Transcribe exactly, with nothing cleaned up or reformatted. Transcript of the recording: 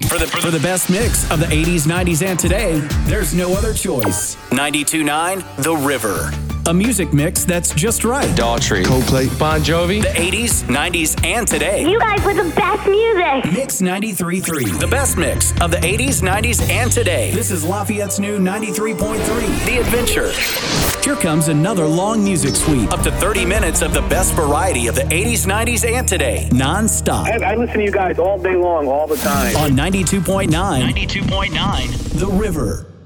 For the, for the best mix of the eighties, nineties, and today, there's no other choice. ninety-two point nine The River. A music mix that's just right. Daughtry, Coldplay, Bon Jovi, The eighties, nineties, and today. You guys with the best music. Mix ninety-three point three. The best mix of the eighties, nineties, and today. This is Lafayette's new ninety-three point three. The Adventure. Here comes another long music sweep. Up to thirty minutes of the best variety of the eighties, nineties, and today. Non-stop. I, I listen to you guys all day long, all the time. On ninety-two point nine. ninety-two point nine The River.